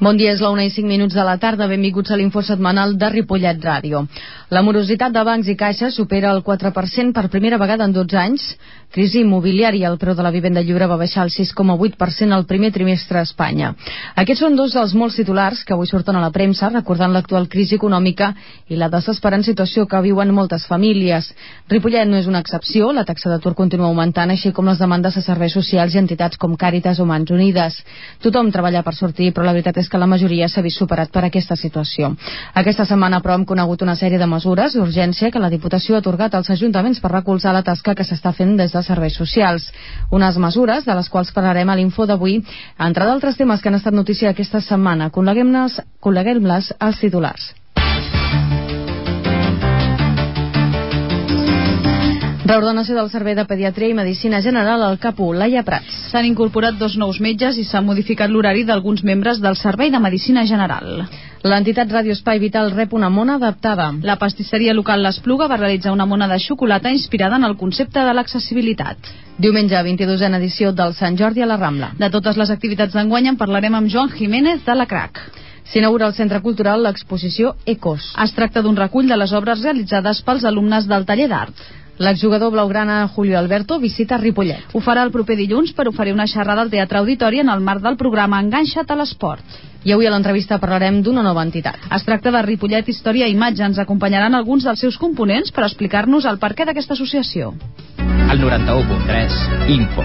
Bon dia, és la 1:05 de la tarda. Benvinguts a l'info setmanal de Ripollet Ràdio. La morositat de bancs i caixes supera el 4% per primera vegada en 12 anys. Crisi immobiliària. El preu de la vivenda lliure va baixar el 6,8% al primer trimestre a Espanya. Aquests són dos dels molts titulars que avui surten a la premsa, recordant l'actual crisi econòmica i la desesperant situació que viuen moltes famílies. Ripollet no és una excepció. La taxa d'atur continua augmentant, així com les demandes a serveis socials i entitats com Càritas o Mans Unides. Tothom treballa per sortir, però la veritat és que la majoria s'ha vist superat per aquesta situació. Aquesta setmana, però, hem conegut una sèrie de mesures d'urgència que la Diputació ha atorgat als ajuntaments per recolzar la tasca que s'està fent des de serveis socials. Unes mesures de les quals parlarem a l'info d'avui, entre d'altres temes que han estat notícia aquesta setmana. Coneguem-les als titulars. Reordenació del servei de pediatria i medicina general al CAP1, Laia Prats. S'han incorporat 2 nous metges i s'ha modificat l'horari d'alguns membres del servei de medicina general. L'entitat Ràdio Espai Vital rep una mona adaptada. La pastisseria local L'Espluga va realitzar una mona de xocolata inspirada en el concepte de l'accessibilitat. Diumenge, 22a edició del Sant Jordi a la Rambla. De totes les activitats d'enguany en parlarem amb Joan Jiménez de la CRAC. S'inaugura al Centre Cultural l'exposició Ecos. Es tracta d'un recull de les obres realitzades pels alumnes del taller d'art. L'exjugador blaugrana Julio Alberto visita Ripollet. Ho farà el proper dilluns per oferir una xerrada al Teatre Auditori en el marc del programa Enganxa't a l'esport. I avui a l'entrevista parlarem d'una nova entitat. Es tracta de Ripollet Història i Imatge. Ens acompanyaran alguns dels seus components per explicar-nos el perquè d'aquesta associació. El 91.3 Info.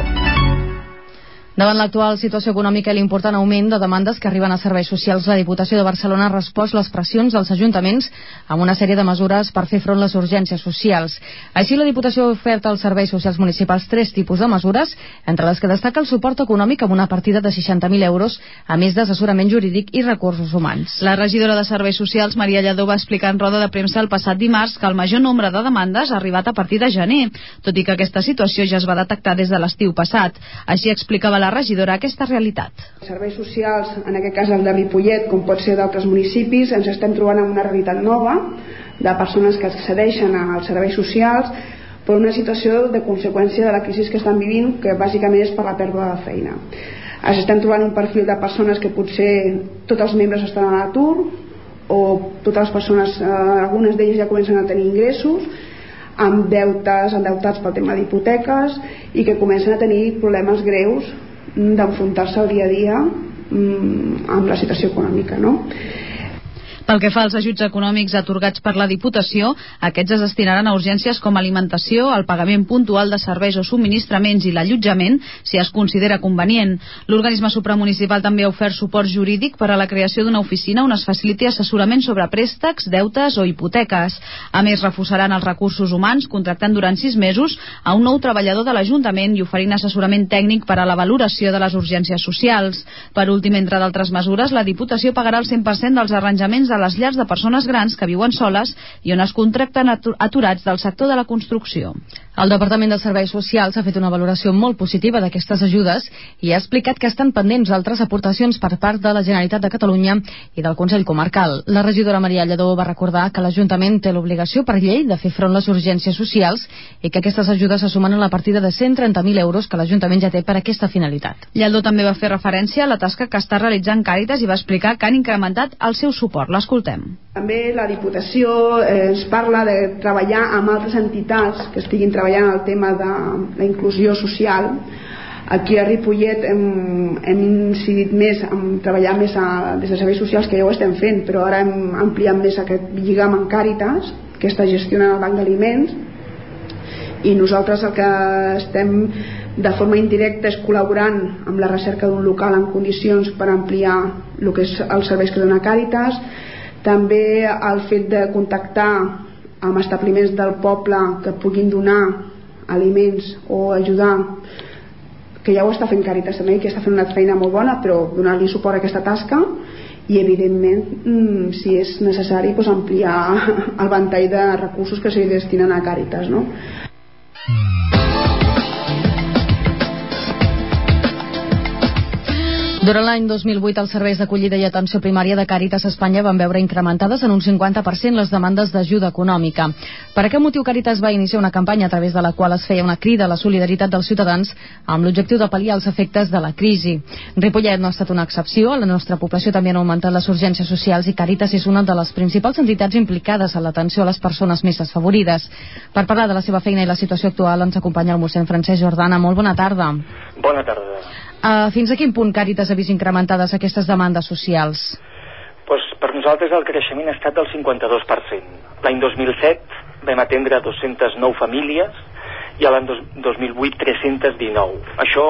Davant l'actual situació econòmica i l'important augment de demandes que arriben a serveis socials, la Diputació de Barcelona ha respost les pressions dels ajuntaments amb una sèrie de mesures per fer front a les urgències socials. Així, la Diputació ha ofert als serveis socials municipals 3 tipus de mesures, entre les que destaca el suport econòmic amb una partida de 60.000 euros, a més d'assessorament jurídic i recursos humans. La regidora de Serveis Socials, Maria Lladó, va explicar en roda de premsa el passat dimarts que el major nombre de demandes ha arribat a partir de gener, tot i que aquesta situació ja es va detectar des de l'estiu passat. Així explicava la regidora aquesta realitat. Serveis socials, en aquest cas el de Ripollet, com pot ser d'altres municipis, ens estem trobant amb una realitat nova de persones que accedeixen als serveis socials per una situació de conseqüència de la crisi que estan vivint, que bàsicament és per la pèrdua de feina. Ens estem trobant un perfil de persones que potser tots els membres estan a l'atur, o totes les persones, algunes d'elles ja comencen a tenir ingressos, amb endeutats pel tema d'hipoteques, i que comencen a tenir problemes greus d'enfrontar-se al dia a dia amb la situació econòmica, no? Pel que fa als ajuts econòmics atorgats per la Diputació, aquests es destinaran a urgències com alimentació, el pagament puntual de serveis o subministraments i l'allotjament, si es considera convenient. L'organisme supramunicipal també ha ofert suport jurídic per a la creació d'una oficina on es faciliti assessorament sobre préstecs, deutes o hipoteques. A més, reforçaran els recursos humans, contractant durant 6 mesos a un nou treballador de l'Ajuntament i oferint assessorament tècnic per a la valoració de les urgències socials. Per últim, entre d'altres mesures, la Diputació pagarà el 100% dels arranjaments a les llars de persones grans que viuen soles i on es contracten aturats del sector de la construcció. El Departament de Serveis Socials ha fet una valoració molt positiva d'aquestes ajudes i ha explicat que estan pendents altres aportacions per part de la Generalitat de Catalunya i del Consell Comarcal. La regidora Maria Lladó va recordar que l'Ajuntament té l'obligació per llei de fer front a les urgències socials i que aquestes ajudes se sumen a la partida de 130.000 euros que l'Ajuntament ja té per aquesta finalitat. Lladó també va fer referència a la tasca que està realitzant Càritas i va explicar que han incrementat el seu suport. L'escoltem. També la Diputació ens parla de treballar amb altres entitats que estiguin treballant el tema de la inclusió social. Aquí a Ripollet hem incidit més en treballar més des de serveis socials, que ja ho estem fent, però ara hem ampliat més aquest lligam amb Càritas, que està gestionant el banc d'aliments, i nosaltres el que estem de forma indirecta és col·laborant amb la recerca d'un local en condicions per ampliar el que és els serveis que dona Càritas. També el fet de contactar amb establiments del poble que puguin donar aliments o ajudar, que ja ho està fent Càritas també, que està fent una feina molt bona, però donar-li suport a aquesta tasca i evidentment si és necessari doncs, ampliar el ventall de recursos que s'hi destinen a Càritas, no? Durant l'any 2008, els serveis d'acollida i atenció primària de Càritas Espanya van veure incrementades en un 50% les demandes d'ajuda econòmica. Per aquest motiu, Càritas va iniciar una campanya a través de la qual es feia una crida a la solidaritat dels ciutadans amb l'objectiu de pal·liar els efectes de la crisi. Ripollet no ha estat una excepció. A la nostra població també han augmentat les urgències socials i Càritas és una de les principals entitats implicades en l'atenció a les persones més desfavorides. Per parlar de la seva feina i la situació actual ens acompanya el mossèn Francesc Jordana. Molt bona tarda. Bona tarda. Fins a quin punt Càritas ha vist incrementades aquestes demandes socials? Per nosaltres el creixement ha estat del 52%. L'any 2007 vam atendre 209 famílies i l'any 2008 319. Això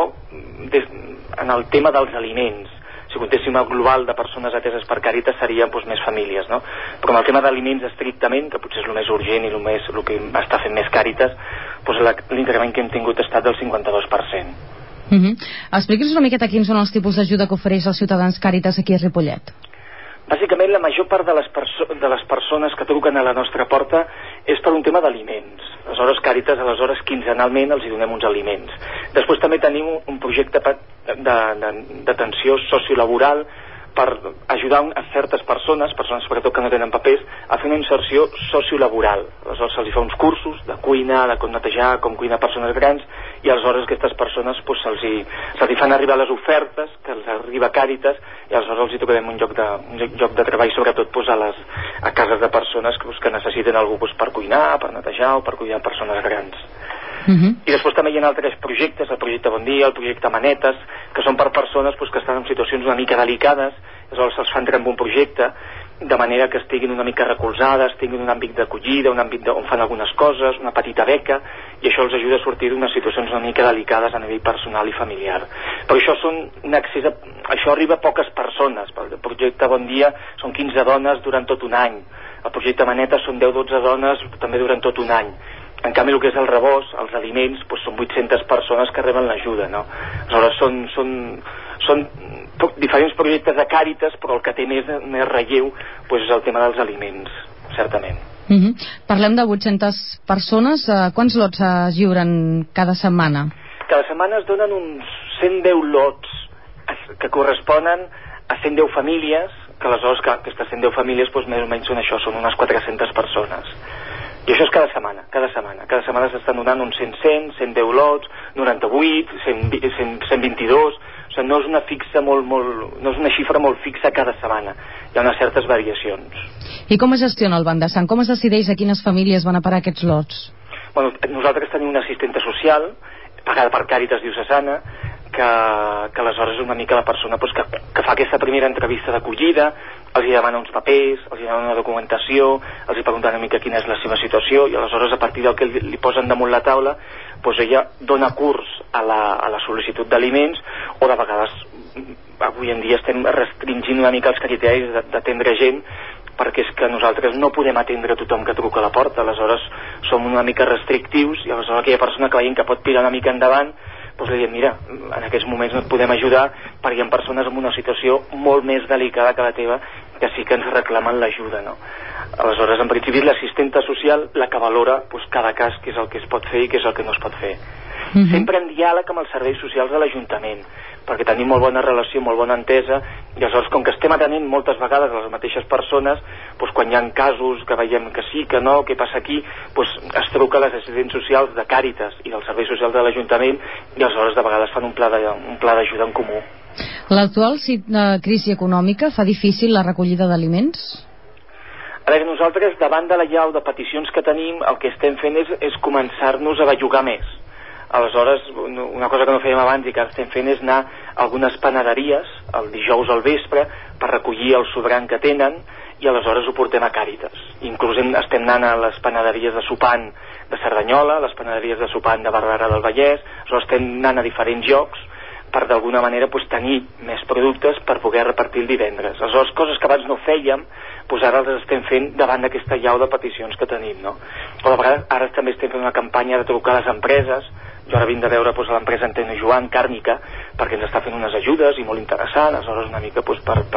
en el tema dels aliments. Si comptéssim el global de persones ateses per Càritas serien més famílies, no? Però en el tema d'aliments estrictament, que potser és el més urgent i el que està fent més Càritas, l'increment que hem tingut ha estat del 52%. Expliqui'ns una miqueta quins són els tipus d'ajuda que ofereix als ciutadans Càritas aquí a Ripollet. Bàsicament la major part de les persones que truquen a la nostra porta és per un tema d'aliments. Aleshores Càritas, quinzenalment els hi donem uns aliments. Després també tenim un projecte d'atenció sociolaboral per ajudar a certes persones sobretot que no tenen papers, a fer una inserció sociolaboral. Aleshores se'ls fa uns cursos de cuina, de com netejar, com cuinar persones grans, i aleshores aquestes persones se'ls fan arribar les ofertes que els arriba Càritas, i aleshores els hi tocarem un lloc de treball sobretot a cases de persones que necessiten algú per cuinar, per netejar o per cuidar persones grans. I després també hi ha altres projectes, el projecte Bon Dia, el projecte Manetes, que són per persones que estan en situacions una mica delicades, aleshores se'ls fa entrar en un projecte de manera que estiguin una mica recolzades, tinguin un àmbit d'acollida, un àmbit on fan algunes coses, una petita beca, i això els ajuda a sortir d'unes situacions una mica delicades a nivell personal i familiar. Però això arriba a poques persones. El projecte Bon Dia són 15 dones durant tot un any, el projecte Manetes són 10-12 dones també durant tot un any. En canvi el que és el rebost, els aliments, són 800 persones que reben l'ajuda, no? Aleshores són diferents projectes de Càritas, però el que té més relleu és el tema dels aliments, certament. Parlem de 800 persones. Quants lots es lliuren cada setmana? Cada setmana es donen uns 110 lots que corresponen a 110 famílies, que aleshores aquestes 110 famílies més o menys són això, són unes 400 persones. I això és cada setmana. Cada setmana s'estan donant uns 100, 110 lots, 98, 122... O sigui, no és no és una xifra molt fixa cada setmana. Hi ha unes certes variacions. I com es gestiona el Banc de Sang? Com es decideix a quines famílies van a parar aquests lots? Nosaltres tenim una assistenta social pagada per Càritas Diocesana, que aleshores és una mica la persona que fa aquesta primera entrevista d'acollida, els hi demana uns papers, els hi demana una documentació, els hi pregunta una mica quina és la seva situació, i aleshores a partir del que li posen damunt la taula ella dona curs a la sol·licitud d'aliments, o de vegades avui en dia estem restringint una mica els criteris d'atendre gent, perquè és que nosaltres no podem atendre tothom que truca a la porta. Aleshores som una mica restrictius, i aleshores aquella persona que veiem que pot tirar una mica endavant, li diem, mira, en aquests moments no et podem ajudar perquè hi ha persones en una situació molt més delicada que la teva que sí que ens reclamen l'ajuda, no? Aleshores, en principi, l'assistenta social la que valora cada cas, què és el que es pot fer i què és el que no es pot fer. Sempre en diàleg amb els serveis socials de l'Ajuntament, perquè tenim molt bona relació, molt bona entesa, i aleshores, com que estem atenent moltes vegades a les mateixes persones, quan hi ha casos que veiem que sí, que no, què passa aquí, es truca a les assistents socials de Càritas i dels serveis socials de l'Ajuntament, i aleshores de vegades fan un pla d'ajuda en comú. L'actual crisi econòmica fa difícil la recollida d'aliments? A veure, nosaltres, davant de la llau de peticions que tenim, el que estem fent és començar-nos a bellugar més. Aleshores, una cosa que no fèiem abans i que estem fent és anar a algunes panaderies el dijous al vespre per recollir el sobrant que tenen, i aleshores ho portem a Càritas. Inclús estem anant a les panaderies de sopant de Cerdanyola, les panaderies de sopant de Barberà del Vallès, aleshores estem anant a diferents llocs per d'alguna manera tenir més productes per poder repartir el divendres. Aleshores, coses que abans no fèiem, ara les estem fent davant d'aquesta llau de peticions que tenim, no? O de vegades ara també estem fent una campanya de trucar a les empreses. Jo ara vinc de veure l'empresa Antena Joan, Càrnica, perquè ens està fent unes ajudes i molt interessant. Aleshores, una mica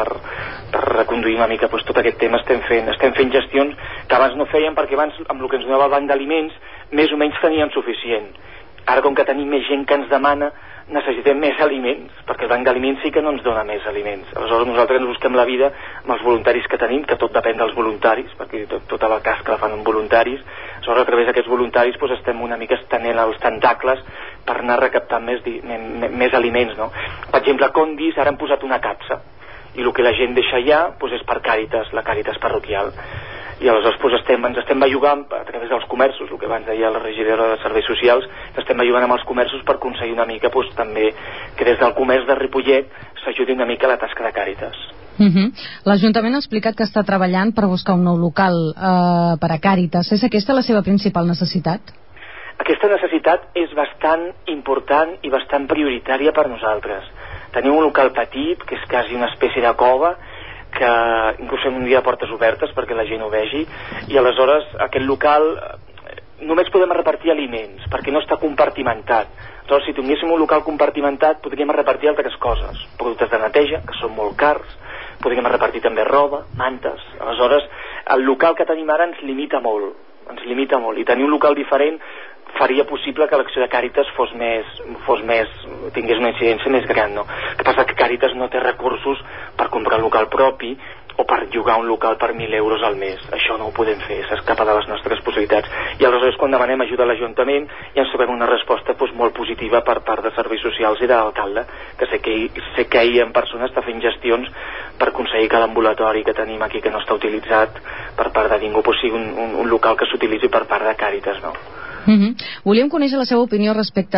per reconduir una mica tot aquest tema estem fent gestions que abans no fèiem, perquè abans amb el que ens donava el banc d'aliments més o menys teníem suficient. Ara, com que tenim més gent que ens demana, necessitem més aliments, perquè el banc d'aliments sí que no ens dona més aliments. Aleshores nosaltres ens busquem la vida amb els voluntaris que tenim, que tot depèn dels voluntaris, perquè tota la tasca la fan amb voluntaris. Aleshores, a través d'aquests voluntaris estem una mica estenent els tentacles per anar recaptant més aliments, no? Per exemple, a Condis ara han posat una capsa, i el que la gent deixa allà és per Càritas, la Càritas parroquial. I aleshores ens estem bellugant a través dels comerços, el que abans deia la regidora de Serveis Socials, estem bellugant amb els comerços per aconseguir una mica també que des del comerç de Ripollet s'ajudi una mica a la tasca de Càritas. L'Ajuntament ha explicat que està treballant per buscar un nou local per a Càritas. És aquesta la seva principal necessitat? Aquesta necessitat és bastant important i bastant prioritària per nosaltres. Tenim un local petit, que és quasi una espècie de cova, que inclús fem un dia de portes obertes perquè la gent ho vegi, i aleshores aquest local només podem repartir aliments perquè no està compartimentat. Aleshores, si tinguéssim un local compartimentat podríem repartir altres coses, productes de neteja que són molt cars, podríem repartir també roba, mantes. Aleshores, el local que tenim ara ens limita molt, i tenir un local diferent faria possible que l'acció de Càritas tingués una incidència més gran, no? El que passa que Càritas no té recursos per comprar un local propi o per llogar un local per 1.000 euros al mes. Això no ho podem fer, s'escapa de les nostres possibilitats. I aleshores, quan demanem ajuda a l'Ajuntament, ja ens trobem una resposta molt positiva per part de Serveis Socials i de l'alcalde, que sé que ell en persona està fent gestions per aconseguir que l'ambulatori que tenim aquí, que no està utilitzat per part de ningú, sigui un local que s'utilitzi per part de Càritas, no? Volíem conèixer la seva opinió respecte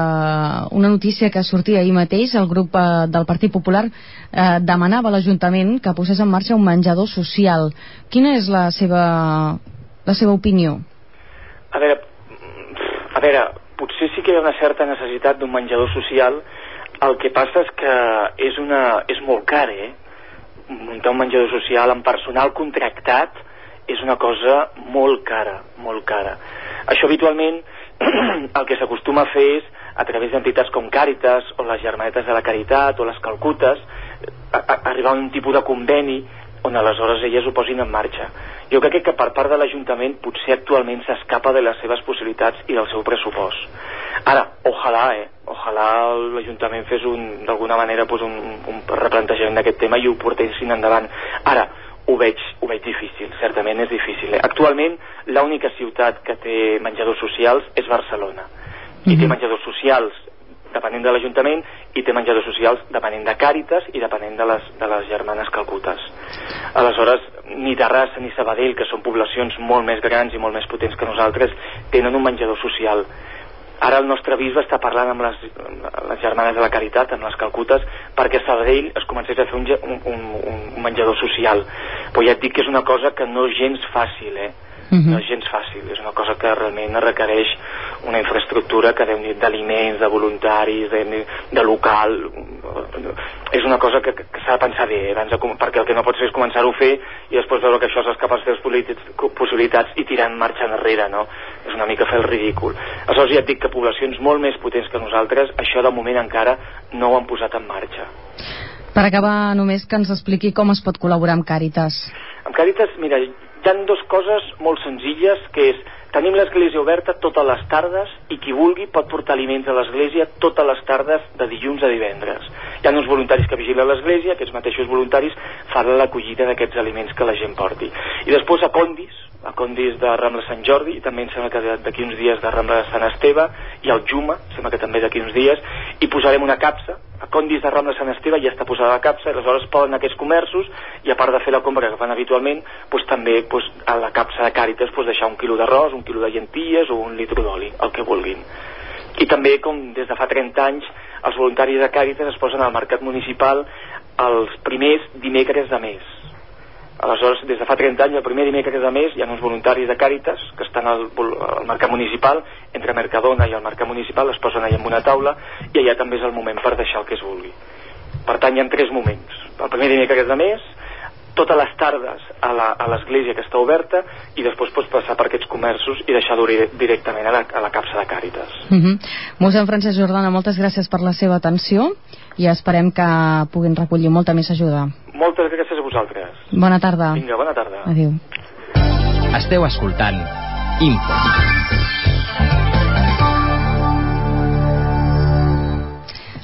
a una notícia que sortia ahir mateix. El grup del Partit Popular demanava a l'Ajuntament que posés en marxa un menjador social. Quina és la seva opinió? A veure, potser sí que hi ha una certa necessitat d'un menjador social. El que passa és que és molt car, muntar un menjador social amb personal contractat és una cosa molt cara, molt cara. Això habitualment el que s'acostuma a fer és, a través d'entitats com Càritas o les Germanetes de la Caritat o les Calcutes, arribar a un tipus de conveni on aleshores elles ho posin en marxa. Jo crec que per part de l'Ajuntament potser actualment s'escapa de les seves possibilitats i del seu pressupost. Ara, ojalà l'Ajuntament fes d'alguna manera un replantejament d'aquest tema i ho portessin endavant. Ara, ho veig difícil, certament és difícil. Actualment l'única ciutat que té menjadors socials és Barcelona, i té menjadors socials depenent de l'Ajuntament i té menjadors socials depenent de Càritas i depenent de les germanes Calcutes. Aleshores, ni Terrassa ni Sabadell, que són poblacions molt més grans i molt més potents que nosaltres, tenen un menjador social. Ara el nostre bisbe està parlant amb les germanes de la Caritat, amb les Calcutes, perquè a Sabadell es comencés a fer un menjador social. Però ja et dic que és una cosa que no és gens fàcil, no és gens fàcil. És una cosa que realment requereix una infraestructura que d'aliments, de voluntaris, de local. És una cosa que s'ha de pensar bé, perquè el que no pots fer és començar-ho a fer i després veure que això s'escapa a les teves possibilitats i tirar en marxa enrere, no? És una mica fer el ridícul. Aleshores ja et dic que poblacions molt més potents que nosaltres això de moment encara no ho han posat en marxa. Per acabar, només que ens expliqui com es pot col·laborar amb Càritas. Amb Càritas, mira, hi ha dues coses molt senzilles, que és tenim l'església oberta totes les tardes i qui vulgui pot portar aliments a l'església totes les tardes de dilluns a divendres. Hi ha uns voluntaris que vigilen l'església, aquests mateixos voluntaris fan l'acollida d'aquests aliments que la gent porti. I després a Condis de Rambla Sant Jordi, i també em sembla que d'aquí uns dies de Rambla de Sant Esteve, i al Juma, sembla que també d'aquí uns dies, i posarem una capsa. A Condis de Rambla Sant Esteve ja està posada la capsa, i aleshores poden aquests comerços, i a part de fer la compra que fan habitualment, també a la capsa de Càritas deixar 1 quilo d'arròs, 1 quilo de llenties o 1 litre d'oli, el que vulguin. I també, com des de fa 30 anys, els voluntaris de Càritas es posen al mercat municipal els primers dimecres de mes. Aleshores, des de fa 30 anys, el primer dimecres de mes, hi ha uns voluntaris de Càritas que estan al mercat municipal, entre Mercadona i el mercat municipal, es posen allà en una taula i allà també és el moment per deixar el que es vulgui. Per tant, hi ha 3 moments. El primer dimecres de mes, totes les tardes a l'església que està oberta, i després pots passar per aquests comerços i deixar-ho directament a la capsa de Càritas. Mossèn Francesc Jordana, moltes gràcies per la seva atenció i esperem que puguin recollir molta més ajuda. Moltes gràcies a vosaltres. Bona tarda. Vinga, bona tarda. Adéu. Esteu escoltant Info.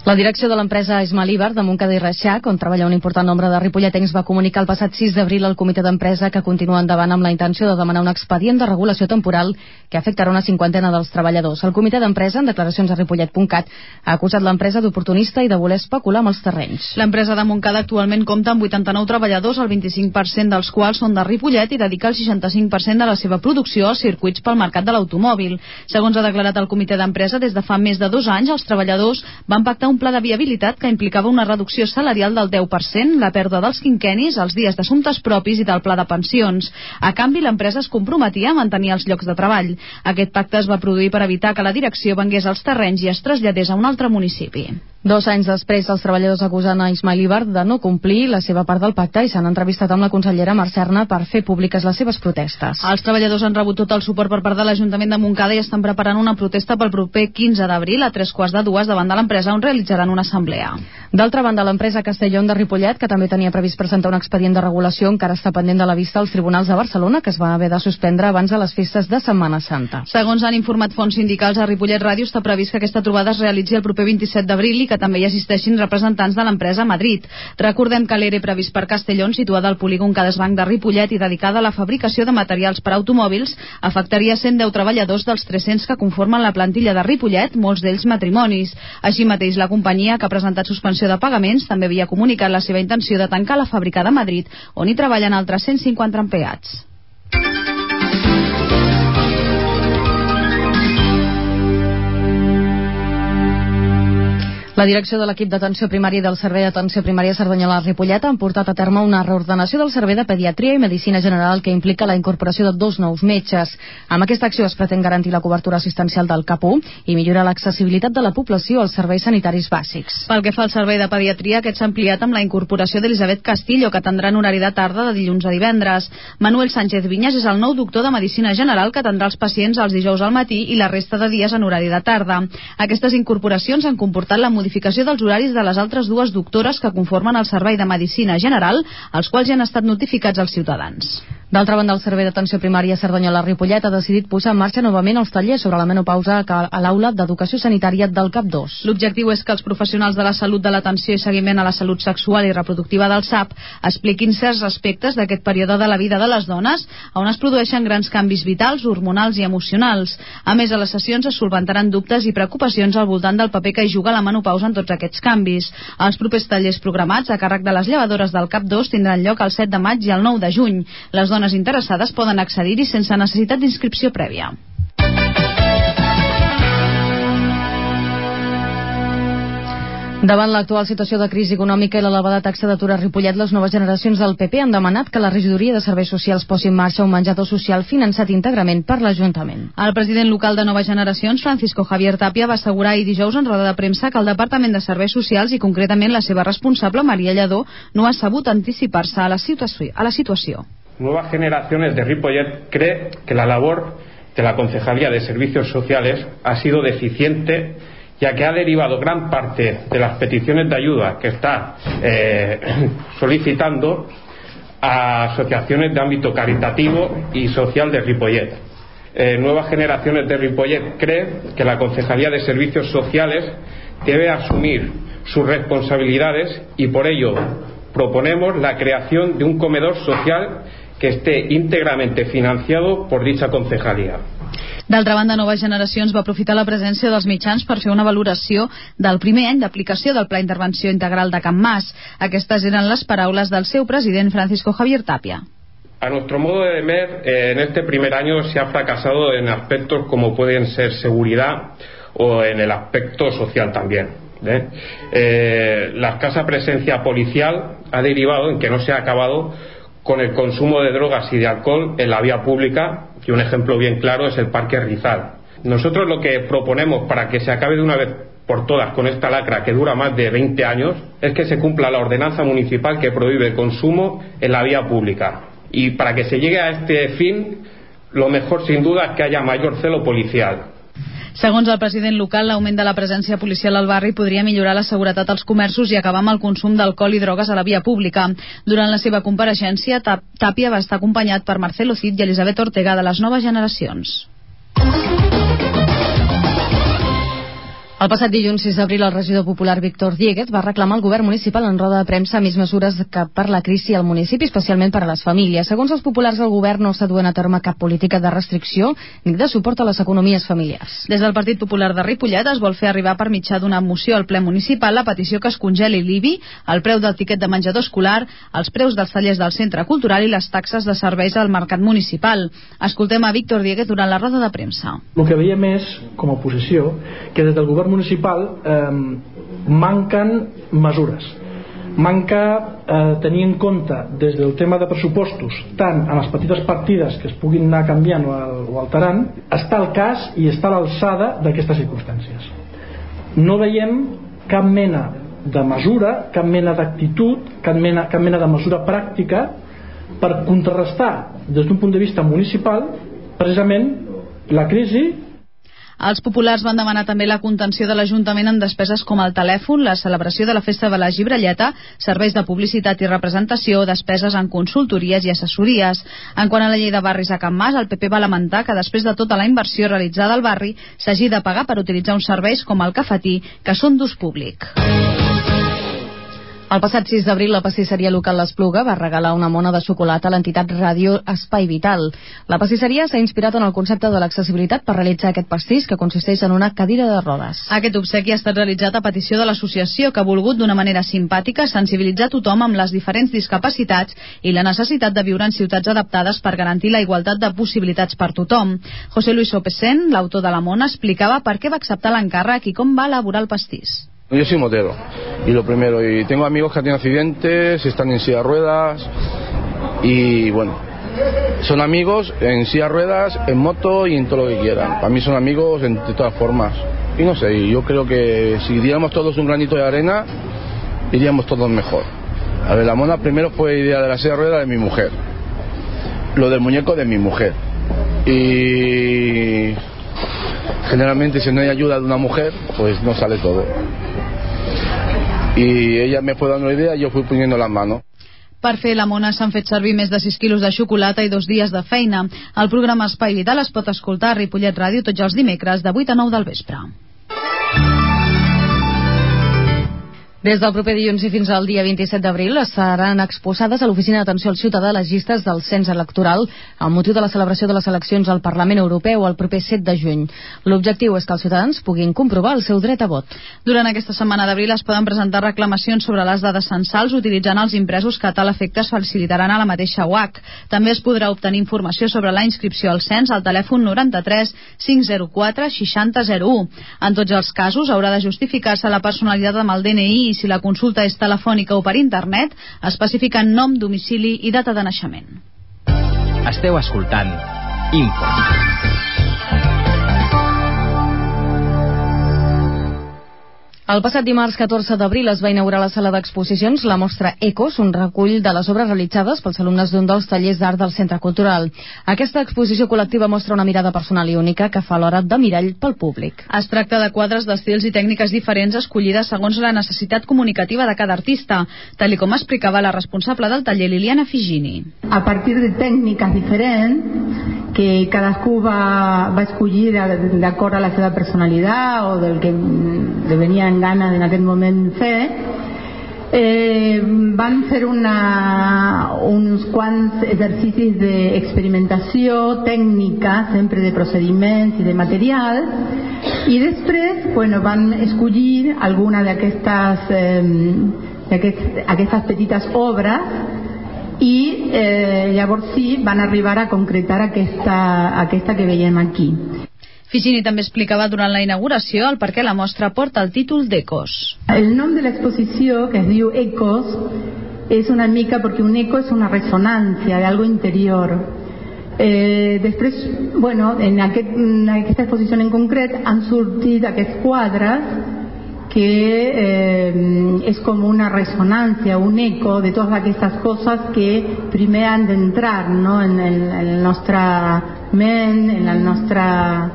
La direcció de l'empresa Esmalíbar de Montcada i Reixac, on treballa un important nombre de ripolletens, va comunicar el passat 6 d'abril al comitè d'empresa que continua endavant amb la intenció de demanar un expedient de regulació temporal que afectarà una cinquantena dels treballadors. El comitè d'empresa, en declaracions a ripollet.cat, ha acusat l'empresa d'oportunista i de voler especular amb els terrenys. L'empresa de Montcada actualment compta amb 89 treballadors, el 25% dels quals són de Ripollet, i dedica el 65% de la seva producció als circuits pel mercat de l'automòbil. Segons ha declarat el comitè d'empresa, des de fa més de 2 anys els treballadors van pactar un pla de viabilitat que implicava una reducció salarial del 10%, la pèrdua dels quinquennis, els dies d'assumptes propis i del pla de pensions. A canvi, l'empresa es comprometia a mantenir els llocs de treball. Aquest pacte es va produir per evitar que la direcció vengués els terrenys i es traslladés a un altre municipi. 2 anys després, els treballadors acusen a Esmalíbar de no complir la seva part del pacte i s'han entrevistat amb la consellera Marcerna per fer públiques les seves protestes. Els treballadors han rebut tot el suport per part de l'Ajuntament de Montcada i estan preparant una protesta pel proper 15 d'abril a 2:45 davant de l'empresa, on realitzaran una assemblea. D'altra banda, l'empresa Castellón de Ripollet, que també tenia previst presentar un expedient de regulació, encara està pendent de la vista als tribunals de Barcelona, que es va haver de suspendre abans de les festes de Setmana Santa. Segons han informat fonts sindicals a Ripollet Ràdio, està previst que aquesta trobada es realitzi el proper 27 d'abril i que també hi assisteixin representants de l'empresa a Madrid. Recordem que l'ERE previst per Castellón, situada al polígon Cadasbanc de Ripollet i dedicada a la fabricació de materials per a automòbils, afectaria 110 treballadors dels 300 que conformen la plantilla de Ripollet, molts d'ells matrimonis. Així mateix, la companyia, que ha presentat suspensió de pagaments, també havia comunicat la seva intenció de tancar la fàbrica de Madrid, on hi treballen altres 150 empleats. La direcció de l'equip d'atenció primària i del Servei d'Atenció Primària Cerdanyola-Ripollet han portat a terme una reordenació del servei de pediatria i medicina general que implica la incorporació de 2 nous metges. Amb aquesta acció es pretén garantir la cobertura assistencial del CAP1 i millorar l'accessibilitat de la població als serveis sanitaris bàsics. Pel que fa al servei de pediatria, aquest s'ha ampliat amb la incorporació d'Elisabet Castillo, que atendrà en horari de tarda de dilluns a divendres. Manuel Sánchez Viñas és el nou doctor de medicina general que atendrà els pacients els dijous al matí i la resta de dies en horari de tarda. Aquestes incorporacions han comportat la modificació dels horaris de les altres 2 doctores que conformen el servei de medicina general, els quals ja han estat notificats als ciutadans. D'altra banda, el Servei d'Atenció Primària Cerdanyola-Ripollet ha decidit posar en marxa novament els tallers sobre la menopausa a l'aula d'Educació Sanitària del CAP2. L'objectiu és que els professionals de la salut de l'atenció i seguiment a la salut sexual i reproductiva del SAP expliquin certs aspectes d'aquest període de la vida de les dones, on es produeixen grans canvis vitals, hormonals i emocionals. A més, a les sessions es solventaran dubtes i preocupacions al voltant del paper que hi juga la menopausa en tots aquests canvis. Els propers tallers programats a càrrec de les llevadores del CAP2 tindran lloc el 7 de maig i el 9 de juny. Les dones interessades poden accedir-hi sense necessitat d'inscripció prèvia. Davant l'actual situació de crisi econòmica i l'elevada taxa d'atur a Ripollet, les noves generacions del PP han demanat que la regidoria de serveis socials posi en marxa un menjador social finançat íntegrament per l'Ajuntament. El president local de Noves Generacions, Francisco Javier Tapia, va assegurar ahir dijous en roda de premsa que el Departament de Serveis Socials i concretament la seva responsable, Maria Lladó, no ha sabut anticipar-se a la situació. Nuevas Generaciones de Ripollet cree que la labor de la Concejalía de Servicios Sociales ha sido deficiente, ya que ha derivado gran parte de las peticiones de ayuda que está solicitando a asociaciones de ámbito caritativo y social de Ripollet. Nuevas Generaciones de Ripollet cree que la Concejalía de Servicios Sociales debe asumir sus responsabilidades y por ello proponemos la creación de un comedor social que esté íntegramente financiado por dicha concejalía. D'altra banda, Noves Generacions va aprofitar la presència dels mitjans per fer una valoració del primer any d'aplicació del Pla d'Intervenció Integral de Can Mas. Aquestes eren les paraules del seu president, Francisco Javier Tapia. A nuestro modo de ver, en este primer año se ha fracasado en aspectos como pueden ser seguridad o en el aspecto social también. La escasa presencia policial ha derivado en que no se ha acabado con el consumo de drogas y de alcohol en la vía pública, y un ejemplo bien claro es el Parque Rizal. Nosotros lo que proponemos para que se acabe de una vez por todas con esta lacra que dura más de 20 años es que se cumpla la ordenanza municipal que prohíbe el consumo en la vía pública. Y para que se llegue a este fin, lo mejor sin duda es que haya mayor celo policial. Segons el president local, l'augment de la presència policial al barri podria millorar la seguretat als comerços i acabar amb el consum d'alcohol i drogues a la via pública. Durant la seva compareixença, Tapia va estar acompanyat per Marcelo Cid i Elisabet Ortega de les Noves Generacions. El passat dilluns 6 d'abril el regidor popular Víctor Dieguez va reclamar al govern municipal en roda de premsa més mesures per la crisi al municipi, especialment per a les famílies. Segons els populars, el govern no està duent a terme cap política de restricció ni de suport a les economies familiars. Des del Partit Popular de Ripollet es vol fer arribar per mitjà d'una moció al ple municipal la petició que es congeli l'IBI, el preu del tiquet de menjador escolar, els preus dels tallers del centre cultural i les taxes de serveis al mercat municipal. Escoltem a Víctor Dieguez durant la roda de premsa. El que veiem és, com a oposició, que des del govern municipal manquen mesures, manca tenir en compte des del tema de pressupostos, tant a les petites partides que es puguin anar canviant o alterant, està al cas i està a l'alçada d'aquestes circumstàncies. No veiem cap mena de mesura, cap mena d'actitud, cap mena de mesura pràctica per contrarrestar des d'un punt de vista municipal precisament la crisi. Els populars van demanar també la contenció de l'Ajuntament en despeses com el telèfon, la celebració de la Festa de la Gibrelleta, serveis de publicitat i representació, despeses en consultories i assessories. En quant a la llei de barris a Can Mas, el PP va lamentar que després de tota la inversió realitzada al barri s'hagi de pagar per utilitzar uns serveis com el cafetí, que són d'ús públic. El passat 6 d'abril la pastisseria local l'Espluga va regalar una mona de xocolata a l'entitat Ràdio Espai Vital. La pastisseria s'ha inspirat en el concepte de l'accessibilitat per realitzar aquest pastís, que consisteix en una cadira de rodes. Aquest obsequi ha estat realitzat a petició de l'associació, que ha volgut d'una manera simpàtica sensibilitzar tothom amb les diferents discapacitats i la necessitat de viure en ciutats adaptades per garantir la igualtat de possibilitats per tothom. José Luis Opesen, l'autor de la mona, explicava per què va acceptar l'encàrrec i com va elaborar el pastís. Yo soy motero, y lo primero, y tengo amigos que tienen accidentes, están en silla de ruedas, y bueno, son amigos en silla de ruedas, en moto y en todo lo que quieran. Para mí son amigos de todas formas. Y no sé, yo creo que si diéramos todos un granito de arena, iríamos todos mejor. A ver, la mona primero fue idea de la silla de ruedas de mi mujer, lo del muñeco de mi mujer, y generalmente si no hay ayuda de una mujer, pues no sale todo. I ella me fue dando la idea i jo fui poniendo las manos. Per fer la mona s'han fet servir més de 6 quilos de xocolata i 2 dies de feina. El programa Espai Vital es pot escoltar a Ripollet Ràdio tots els dimecres de 8 a 9 del vespre. Des del proper dilluns i fins al dia 27 d'abril seran exposades a l'Oficina d'Atenció al Ciutadà les llistes del cens electoral amb motiu de la celebració de les eleccions al Parlament Europeu el proper 7 de juny. L'objectiu és que els ciutadans puguin comprovar el seu dret a vot. Durant aquesta setmana d'abril es poden presentar reclamacions sobre les dades censals utilitzant els impresos que a tal efecte es facilitaran a la mateixa UAC. També es podrà obtenir informació sobre la inscripció al cens al telèfon 93 504 6001. En tots els casos haurà de justificar-se la personalitat amb el DNI i si la consulta és telefònica o per internet, especificant nom, domicili i data de naixement. Esteu escoltant Info. El passat dimarts 14 d'abril es va inaugurar a la sala d'exposicions la mostra Ecos, un recull de les obres realitzades pels alumnes d'un dels tallers d'art del Centre Cultural. Aquesta exposició col·lectiva mostra una mirada personal i única que fa l'hora de mirall pel públic. Es tracta de quadres d'estils i tècniques diferents escollides segons la necessitat comunicativa de cada artista, tal com explicava la responsable del taller, Liliana Figini. A partir de tècniques diferents que cadascú va escollir d'acord a la seva personalitat o del que li venia en gana en aquest moment fer, van fer uns quants exercicis d'experimentació tècnica, sempre de procediments i de material, i després van escollir alguna d'aquestes petites obres i llavors sí van arribar a concretar aquesta que veiem aquí. Figini també explicava durant la inauguració el per què la mostra porta el títol d'Ecos. El nom de l'exposició, que es diu Ecos, és una mica perquè un eco és una ressonància d'algo interior. Després, en aquesta exposició en concret han sortit aquests quadres que és com una ressonància, un eco de totes aquestes coses que primer han d'entrar, no? en el nostre ment, en la nostra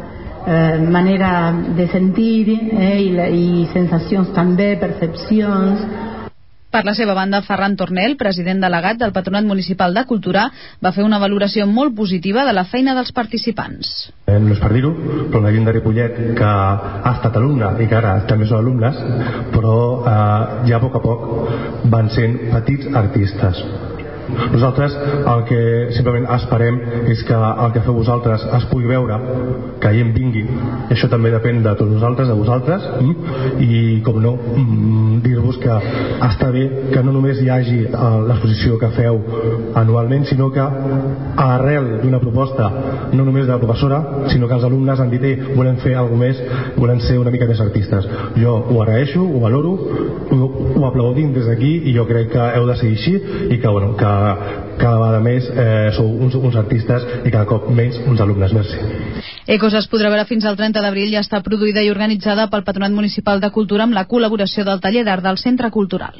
manera de sentir i sensacions també, percepcions. Per la seva banda, Ferran Tornel, president delegat del Patronat Municipal de Cultura, va fer una valoració molt positiva de la feina dels participants. No és per dir-ho, però la gent de Ripollet que ha estat alumne i que ara també són alumnes, però ja a poc van sent petits artistes. Nosaltres el que simplement esperem és que el que feu vosaltres es pugui veure, que gent vingui, i això també depèn de tots nosaltres, de vosaltres, i com no, dir-vos que està bé que no només hi hagi l'exposició que feu anualment, sinó que arrel d'una proposta no només de la professora, sinó que els alumnes han dit volem fer alguna més, volem ser una mica més artistes. Jo ho agraeixo, ho valoro, ho aplaudim des d'aquí, i jo crec que heu de seguir així, i que, bueno, que cada vegada més sou uns artistes i cada cop menys uns alumnes. Merci. Ecos es podrà veure fins al 30 d'abril i està produïda i organitzada pel Patronat Municipal de Cultura amb la col·laboració del Taller d'Art del Centre Cultural.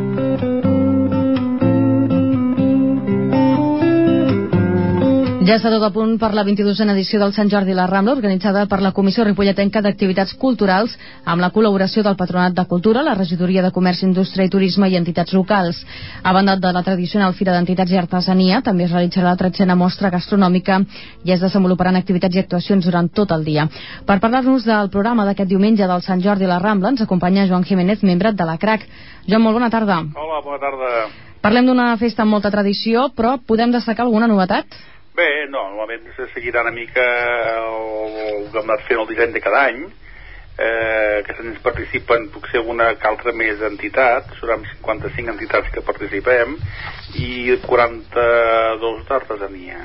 Ja està tot a punt per la 22a edició del Sant Jordi a la Rambla, organitzada per la Comissió Ripolletenca d'Activitats Culturals amb la col·laboració del Patronat de Cultura, la Regidoria de Comerç, Indústria i Turisme i entitats locals. A banda de la tradicional Fira d'Entitats i Artesania, també es realitzarà la 13a mostra gastronòmica i es desenvoluparan activitats i actuacions durant tot el dia. Per parlar-nos del programa d'aquest diumenge del Sant Jordi a la Rambla ens acompanya Joan Jiménez, membre de la CRAC. Joan, molt bona tarda. Hola, bona tarda. Parlem d'una festa amb molta tradició, però podem destacar alguna novetat? Bé, no, normalment se seguirà una mica el que hem anat fent el disseny de cada any, que ens participen potser una que altra més entitat, seran 55 entitats que participem, i 42 d'artesania.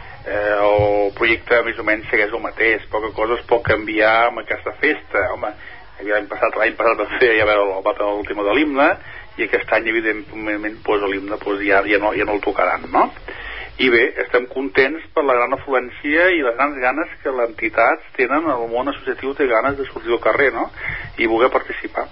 El projecte més o menys segueix el mateix, poca cosa es pot canviar amb aquesta festa. Home, l'any passat va fer el tema de l'himne, i aquest any evidentment l'himne ja no el tocaran, no? I bé, estem contents per la gran afluència i les grans ganes que les entitats tenen, el món associatiu té ganes de sortir al carrer, no?, i voler participar.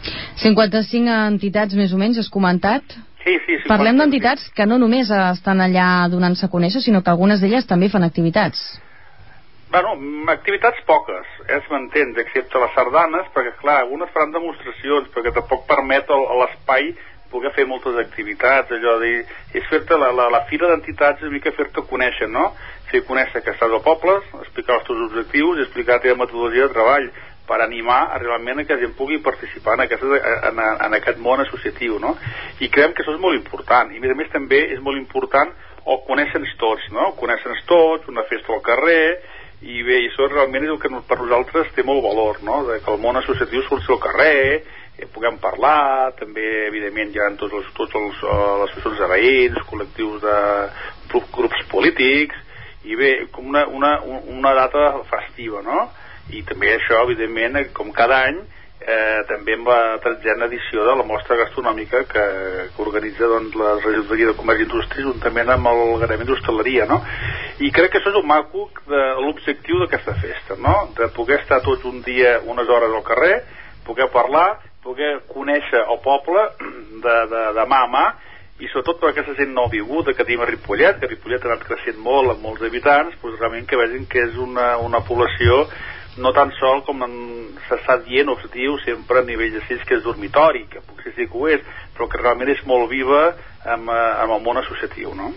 55 entitats més o menys, has comentat? Sí. Parlem d'entitats que no només estan allà donant-se a conèixer, sinó que algunes d'elles també fan activitats. Bueno, activitats poques, m'entens, excepte les sardanes, perquè clar, algunes faran demostracions, perquè tampoc permet l'espai poder fer moltes activitats, allò de... És fer-te la fira d'entitats, una mica fer-te conèixer, no? Fer conèixer que estàs al poble, explicar els teus objectius i explicar la teva metodologia de treball per animar realment a que gent pugui participar en aquest món associatiu, no? I creiem que això és molt important, i a més també és molt important el conèixer-nos tots, no? Conèixer-nos tots, una festa al carrer, i bé, això realment és el que per nosaltres té molt valor, no? Que el món associatiu surti al carrer, puguem parlar, també evidentment hi ha tots les associacions de veïns, col·lectius de grups polítics, i bé, com una data festiva, no? I també això, evidentment, com cada any, també amb la 13a edició de la mostra gastronòmica que organitza la Regidoria de Comerç i Indústria juntament amb el Gremi d'Hostaleria, no? I crec que això és el maco de l'objectiu d'aquesta festa, no? De poder estar tots un dia, unes hores al carrer, poder parlar, poder conèixer el poble de mà a mà, i sobretot per aquesta gent nouvinguda que tenim a Ripollet, que Ripollet ha anat creixent molt amb molts habitants, doncs realment que vegin que és una població no tan sol com s'està dient o es diu sempre a nivell de que és dormitori, que potser sí que ho és, però que realment és molt viva amb el món associatiu, no?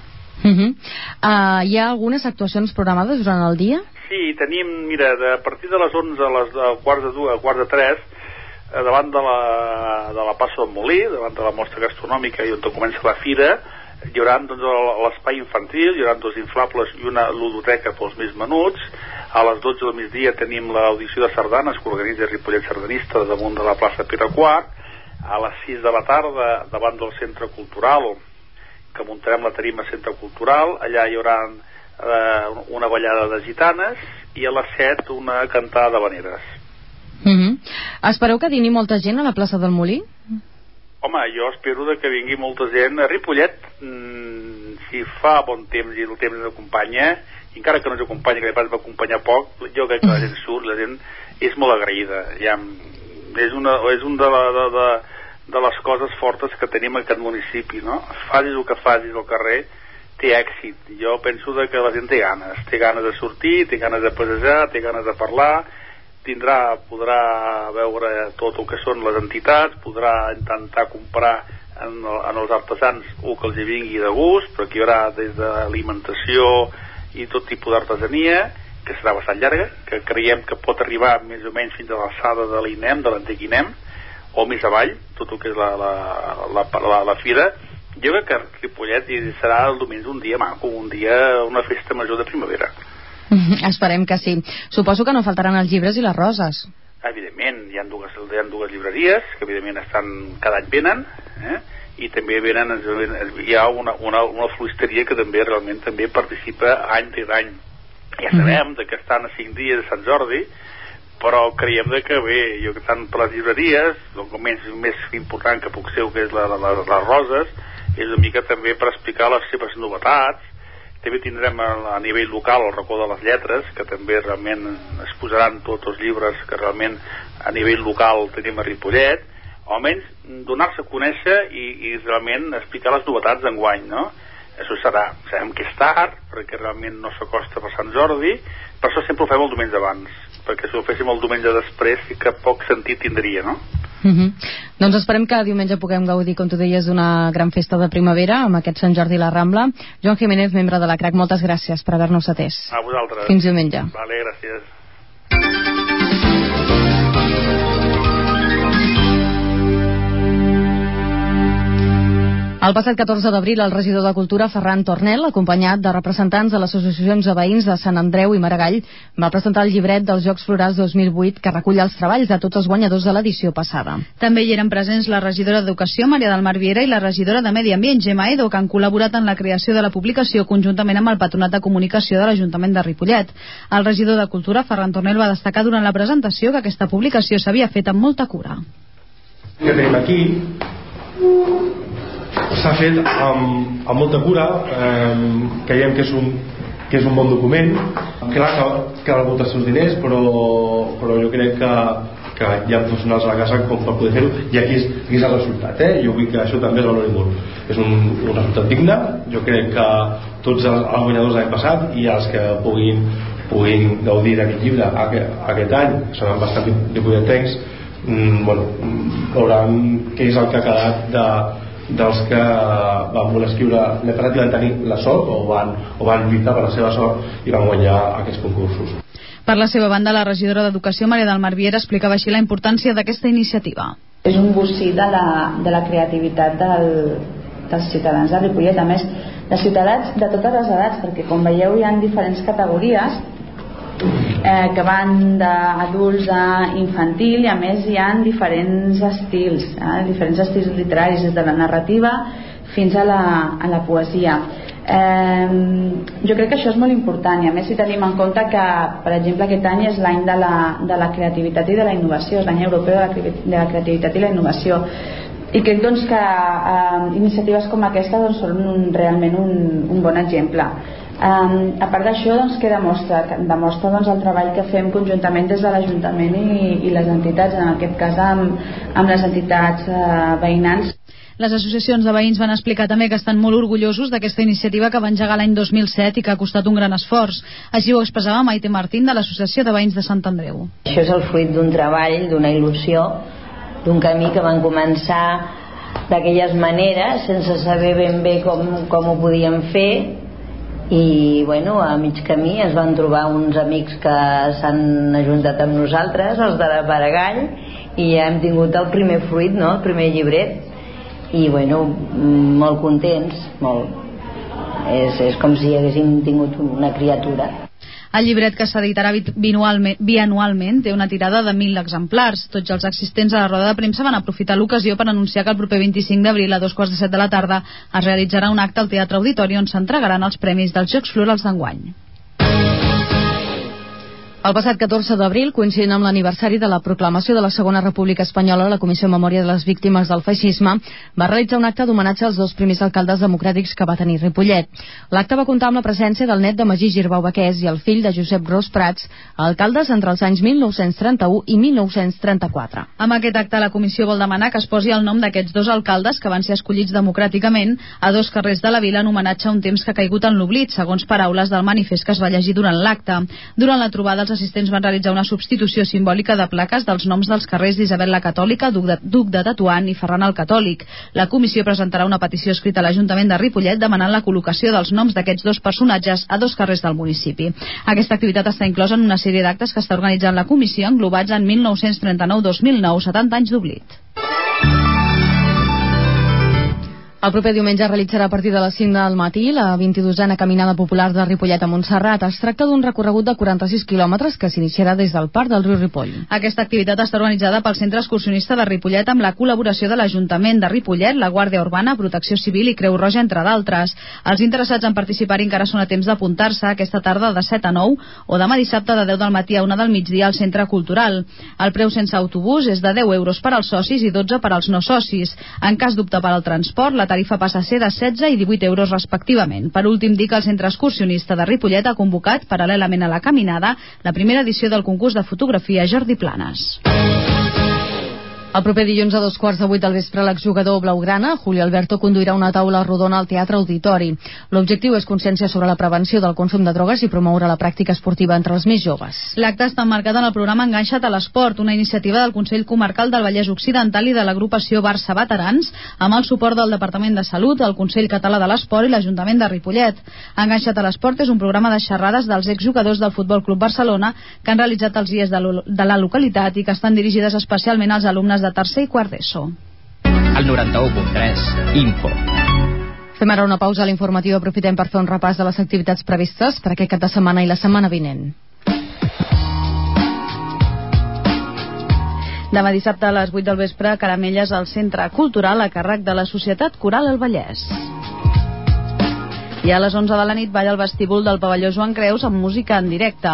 Hi ha algunes actuacions programades durant el dia? Sí, tenim, mira, a partir de les 11 a quarts de 2, a quarts de 3, davant de la Passa del Molí, davant de la mostra gastronòmica i on comença la fira, hi haurà l'espai infantil, hi haurà 2 inflables i una ludoteca pels més menuts. A les 12 del migdia tenim l'audició de sardanes que organitza Ripollet Sardanista damunt de la plaça Pere IV. A les 6 de la tarda davant del Centre Cultural, que muntarem la tarima Centre Cultural, allà hi haurà una ballada de gitanes, i a les 7 una cantada d'havaneres. Espereu que dini molta gent a la plaça del Molí? Home, jo espero que vingui molta gent a Ripollet. Si fa bon temps i el temps ens acompanya, i encara que no ens acompanya, que després m'acompanya poc, jo crec que la gent surt, la gent és molt agraïda. És una de les coses fortes que tenim en aquest municipi, no? Facis el que facis al carrer, té èxit. Jo penso que la gent té ganes de sortir, té ganes de passejar, té ganes de parlar, podrà veure tot el que són les entitats, podrà intentar comprar en els artesans que els hi vingui de gust, però aquí hi haurà des d'alimentació i tot tipus d'artesania, que serà bastant llarga, que creiem que pot arribar més o menys fins a l'alçada de l'INEM, de l'antic INEM, o més avall, tot el que és la fira. Jo crec que Ripollet serà el diumenge un dia maco, una festa major de primavera. Esperem que sí. Suposo que no faltaran els llibres i les roses. Evidentment, hi ha dues llibreries que evidentment cada any venen, i també hi ha una floristeria que també realment també participa any rere any. Ja sabem que estan a 5 dies de Sant Jordi, però creiem que bé, jo que tant per les llibreries, el més important que puc ser, que és les roses, és una mica també per explicar les seves novetats. També tindrem a nivell local el racó de les lletres, que també realment es posaran tots els llibres que realment a nivell local tenim a Ripollet, o almenys donar-se a conèixer i realment explicar les novetats d'enguany, no? Això sabem que és tard, perquè realment no s'acosta per Sant Jordi, per això sempre ho fem el diumenge abans, perquè si ho féssim el diumenge després sí que poc sentit tindria, no? Doncs esperem que diumenge puguem gaudir, com tu deies, d'una gran festa de primavera amb aquest Sant Jordi i la Rambla. Joan Jiménez, membre de la CRAC, moltes gràcies per haver-nos atès. A vosaltres. Fins diumenge. Vale, gràcies. El passat 14 d'abril, el regidor de Cultura, Ferran Tornel, acompanyat de representants de les associacions de veïns de Sant Andreu i Maragall, va presentar el llibret dels Jocs Florals 2008, que recull els treballs de tots els guanyadors de l'edició passada. També hi eren presents la regidora d'Educació, Maria del Mar Viera, i la regidora de Medi Ambient, Gemma Edo, que han col·laborat en la creació de la publicació conjuntament amb el Patronat de Comunicació de l'Ajuntament de Ripollet. El regidor de Cultura, Ferran Tornel, va destacar durant la presentació que aquesta publicació s'havia fet amb molta cura. Que tenim aquí s'ha fet amb molta cura, creiem que és un bon document. Clar que ha rebut els seus diners, però jo crec que hi ha professionals a la casa com per poder fer-ho, i aquí és el resultat. Jo vull que això també es valori molt. És un resultat digne. Jo crec que tots els guanyadors l'any passat i els que puguin gaudir d'aquest llibre aquest any, que seran bastant ripolletens, veuran què és el que ha quedat dels que van voler escriure i van tenir la sort o van lluitar per la seva sort i van guanyar aquests concursos. Per la seva banda, la regidora d'Educació, Maria del Mar Viera, explicava així la importància d'aquesta iniciativa. És un bocí de la creativitat dels ciutadans de Ripollet, a més de ciutadans de totes les edats, perquè com veieu hi ha diferents categories que van d'adults a infantil, i a més hi ha diferents estils, diferents estils literaris, des de la narrativa fins a la poesia. Jo crec que això és molt important, i a més si tenim en compte que, per exemple, aquest any és l'any de la creativitat i de la innovació, és l'any europeu de la creativitat i la innovació, i crec doncs que iniciatives com aquesta doncs, són realment un bon exemple. A part d'això, doncs, que demostra doncs, el treball que fem conjuntament des de l'Ajuntament i les entitats, en aquest cas amb les entitats veïnals. Les associacions de veïns van explicar també que estan molt orgullosos d'aquesta iniciativa que va engegar l'any 2007 i que ha costat un gran esforç. Així ho expressava Maite Martín, de l'Associació de Veïns de Sant Andreu. Això és el fruit d'un treball, d'una il·lusió, d'un camí que van començar d'aquelles maneres, sense saber ben bé com ho podíem fer, i bueno, a mig camí es van trobar uns amics que s'han ajuntat amb nosaltres, els de la Maragall, i ja hem tingut el primer fruit, no? El primer llibret, i bueno, molt contents, molt. És com si haguéssim tingut una criatura. El llibret, que s'editarà bianualment, té una tirada de 1.000 exemplars. Tots els assistents a la roda de premsa van aprofitar l'ocasió per anunciar que el proper 25 d'abril a 2:15 de la tarda es realitzarà un acte al Teatre Auditori on s'entregaran els premis dels Jocs Florals d'enguany. El passat 14 d'abril, coincidint amb l'aniversari de la proclamació de la Segona República Espanyola, la Comissió de Memòria de les Víctimes del Feixisme va realitzar un acte d'homenatge als 2 primers alcaldes democràtics que va tenir Ripollet. L'acte va comptar amb la presència del net de Magí Girbau Baqués i el fill de Josep Ros Prats, alcaldes entre els anys 1931 i 1934. Amb aquest acte, la comissió vol demanar que es posi el nom d'aquests 2 alcaldes que van ser escollits democràticament a 2 carrers de la vila en homenatge a un temps que ha caigut en l'oblit, segons paraules del manifest que es va llegir durant l'acte. Durant la trobada, els assistents van realitzar una substitució simbòlica de plaques dels noms dels carrers d'Isabel la Catòlica, Duc de Tetuan i Ferran el Catòlic. La comissió presentarà una petició escrita a l'Ajuntament de Ripollet demanant la col·locació dels noms d'aquests dos personatges a 2 carrers del municipi. Aquesta activitat està inclosa en una sèrie d'actes que està organitzant la comissió, englobats en 1939-2009, 70 anys d'oblit. El proper diumenge es realitzarà a partir de les 5 del matí la 22a Caminada Popular de Ripollet a Montserrat. Es tracta d'un recorregut de 46 quilòmetres que s'iniciarà des del Parc del Riu Ripoll. Aquesta activitat està organitzada pel Centre Excursionista de Ripollet amb la col·laboració de l'Ajuntament de Ripollet, la Guàrdia Urbana, Protecció Civil i Creu Roja, entre d'altres. Els interessats en participar-hi encara són a temps d'apuntar-se aquesta tarda de 7 a 9 o demà dissabte de 10 del matí a 1 del migdia al Centre Cultural. El preu sense autobús és de 10 euros per als socis i 12 per als no socis. En cas d'optar per al transport, la tarifa passa a ser de 16 i 18 euros respectivament. Per últim, dir que el Centre Excursionista de Ripollet ha convocat, paral·lelament a la caminada, la primera edició del concurs de fotografia Jordi Planes. El proper dilluns a 7:15 del vespre l'exjugador blaugrana, Julio Alberto, conduirà una taula rodona al Teatre Auditori. L'objectiu és consciència sobre la prevenció del consum de drogues i promoure la pràctica esportiva entre els més joves. L'acte està emmarcat en el programa Enganxa't a l'Esport, una iniciativa del Consell Comarcal del Vallès Occidental i de l'agrupació Barça Veterans, amb el suport del Departament de Salut, el Consell Català de l'Esport i l'Ajuntament de Ripollet. Enganxa't a l'Esport és un programa de xerrades dels exjugadors del Futbol Club Barcelona que han realitzat els IES de la localitat i que estan dirigides especialment als alumnes de tercer i quart d'ESO. El 91.3 Info. Fem ara una pausa a l'informatiu. Aprofitem per fer un repàs de les activitats previstes per aquest cap de setmana i la setmana vinent. Demà dissabte a les 8 del vespre, Caramelles al Centre Cultural a càrrec de la Societat Coral El Vallès. I a les 11 de la nit balla al vestíbul del pavelló Joan Creus amb música en directe.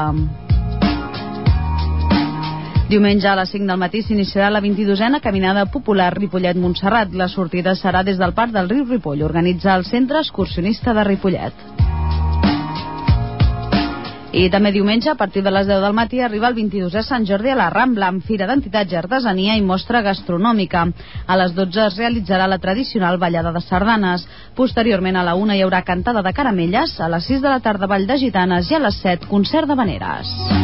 Diumenge a les 5 del matí s'iniciarà la 22a Caminada Popular Ripollet-Montserrat. La sortida serà des del Parc del Riu Ripoll, organitza el Centre Excursionista de Ripollet. I també diumenge, a partir de les 10 del matí, arriba el 22è Sant Jordi a la Rambla, amb fira d'entitats i artesania i mostra gastronòmica. A les 12 es realitzarà la tradicional ballada de sardanes. Posteriorment, a la 1 hi haurà cantada de caramelles, a les 6 de la tarda ball de gitanes i a les 7 concert d'havaneres.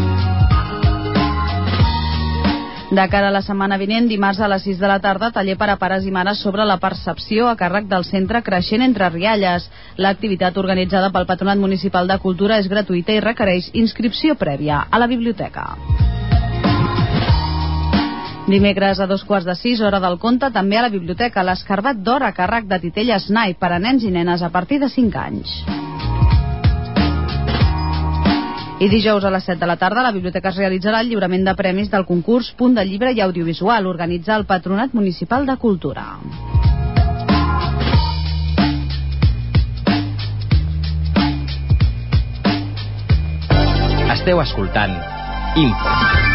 De cara a la setmana vinent, dimarts a les 6 de la tarda, taller per a pares i mares sobre la percepció a càrrec del Centre Creixent Entre Rialles. L'activitat organitzada pel Patronat Municipal de Cultura és gratuïta i requereix inscripció prèvia a la biblioteca. Dimecres a 5:15, hora del conte, també a la biblioteca, l'Escarbat d'Or a càrrec de Titella Snai per a nens i nenes a partir de 5 anys. I dijous a les 7 de la tarda a la biblioteca es realitzarà el lliurament de premis del concurs Punt de Llibre i Audiovisual, organitzar el Patronat Municipal de Cultura. Esteu escoltant Info.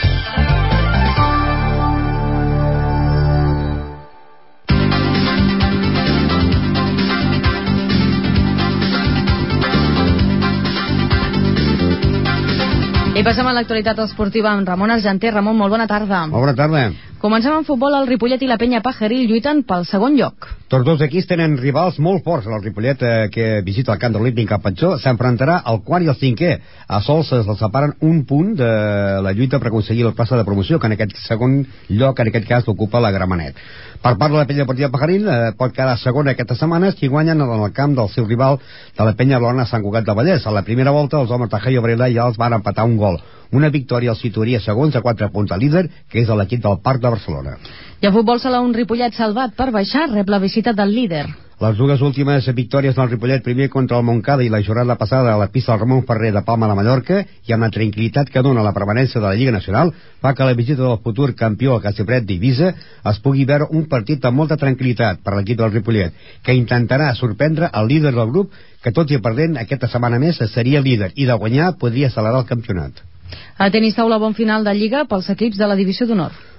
I passem a l'actualitat esportiva amb Ramon Argenter. Ramon, molt bona tarda. Molt bona tarda. Comencem amb futbol. El Ripollet i la Penya Pajaril lluiten pel segon lloc. Tots dos equips tenen rivals molt forts. El Ripollet, que visita el camp de l'Olímpic a Patxó, s'enfrontarà al quart i al cinquè. A sols es separen un punt de la lluita per aconseguir la plaça de promoció, que en aquest segon lloc, en aquest cas, l'ocupa la Gramenet. Per part de la Penya Deportiva Pajaril, pot quedar segona aquesta setmana si guanyen en el camp del seu rival de la Penya Blona Sant Cugat del Vallès. A la primera volta, els homes de Jaio Varela ja els van empatar un gol. Una victòria els situaria segons a 4 punts al líder, que és l'equip del Parc de Barcelona. I a futbol sala, un Ripollet salvat per baixar rep la visita del líder. Les dues últimes victòries del Ripollet, primer contra el Montcada i la jornada passada a la pista del Ramon Ferrer de Palma de Mallorca, i amb la tranquil·litat que dona la permanència de la Lliga Nacional, fa que la visita del futur campió al Casipret d'Eivissa es pugui veure un partit amb molta tranquil·litat per l'equip del Ripollet, que intentarà sorprendre el líder del grup, que tot i perdent aquesta setmana més seria líder, i de guanyar podria accelerar el campionat. A tenis taula, bon final de Lliga pels equips de la Divisió d'Honor.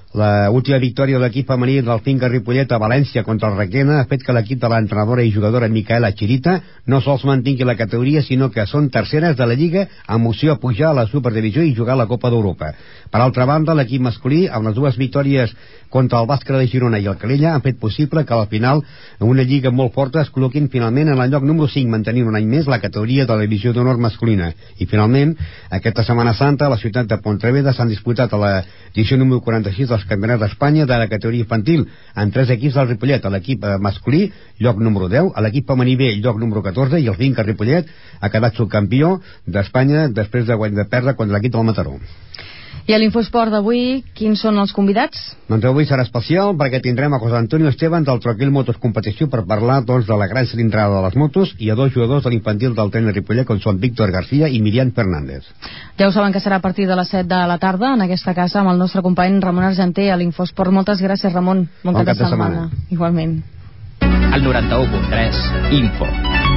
La última victòria de l'equip femení del Finca Ripollet a València contra el Requena ha fet que l'equip de l'entrenadora i jugadora Micaela Chirita no sols mantingui la categoria, sinó que són terceres de la Lliga amb opció a pujar a la Superdivisió i jugar a la Copa d'Europa. Per altra banda, l'equip masculí, amb les dues victòries contra el Bàscara de Girona i el Calella, han fet possible que al final, en una lliga molt forta, es col·loquin finalment en el lloc número 5, mantenint un any més la categoria de la Divisió d'Honor masculina. I finalment, aquesta Setmana Santa, a la ciutat de Pontevedra s'han disputat a l'edició número 46 dels Campionats d'Espanya de la categoria infantil, amb 3 equips del Ripollet, a l'equip masculí, lloc número 10, a l'equip femení B, lloc número 14, i el Finca Ripollet ha quedat subcampió d'Espanya després de perdre contra l'equip del Mataró. I a l'Infosport d'avui, quins són els convidats? Doncs avui serà especial perquè tindrem a José Antonio Esteban del Troquil Motos Competició per parlar de la gran cilindrada de les motos i a 2 jugadors de l'infantil del tenis Ripollet com són Víctor García i Miriam Fernández. Ja ho saben que serà a partir de les 7 de la tarda en aquesta casa amb el nostre company Ramon Argenter a l'Infosport. Moltes gràcies, Ramon. Bon cap de setmana. Igualment. El 91.3 Info.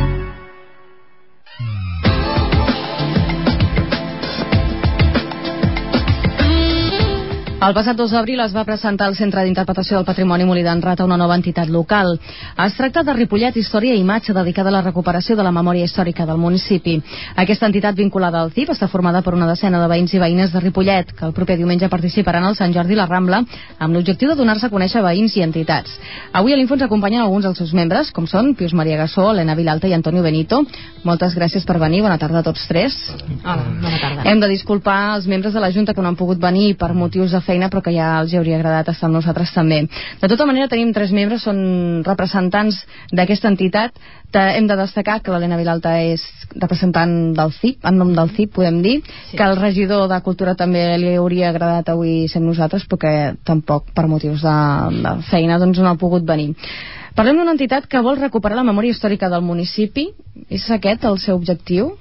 El passat 2 d'abril es va presentar al Centre d'Interpretació del Patrimoni Molí d'en Rata una nova entitat local. Es tracta de Ripollet Història i Imatge, dedicada a la recuperació de la memòria històrica del municipi. Aquesta entitat vinculada al CIP està formada per una decena de veïns i veïnes de Ripollet, que el proper diumenge participaran al Sant Jordi i la Rambla, amb l'objectiu de donar-se a conèixer veïns i entitats. Avui a l'Info ens acompanyen alguns dels seus membres, com són Pius Maria Gassó, Helena Vilalta i Antonio Benito. Moltes gràcies per venir. Bona tarda a tots tres. Hola, bona tarda. Hem de disculpar els membres de la Junta que no han pogut venir per motius de feina, però que ja els hauria agradat estar amb nosaltres també. De tota manera tenim 3 membres, són representants d'aquesta entitat. Hem de destacar que l'Helena Vilalta és representant del CIP, en nom del CIP podem dir, sí. Que el regidor de Cultura també li hauria agradat avui ser amb nosaltres, perquè tampoc per motius de feina doncs no ha pogut venir. Parlem d'una entitat que vol recuperar la memòria històrica del municipi. És aquest el seu objectiu?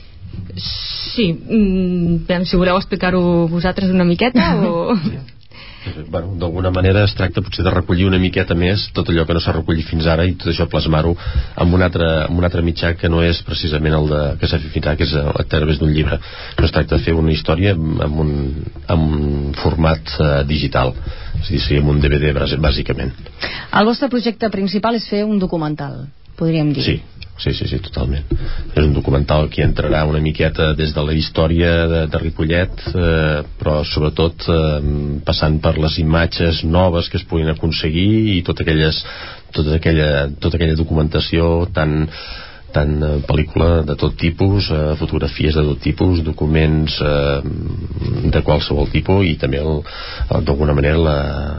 Sí, si voleu explicar-ho vosaltres una miqueta o... Bueno, d'alguna manera es tracta potser de recollir una miqueta més tot allò que no s'ha recollit fins ara i tot això plasmar-ho amb un altre mitjà que no és precisament el que s'ha fet fins ara, que és a través d'un llibre. No es tracta de fer una història amb un format digital, és a dir, amb un DVD bàsicament. El vostre projecte principal és fer un documental, podríem dir. Sí, totalment. És un documental que entrarà una miqueta des de la història de Ripollet, però sobretot passant per les imatges noves que es puguin aconseguir i tota aquella documentació tant pel·lícula de tot tipus, fotografies de tot tipus, documents de qualsevol tipus i també d'alguna manera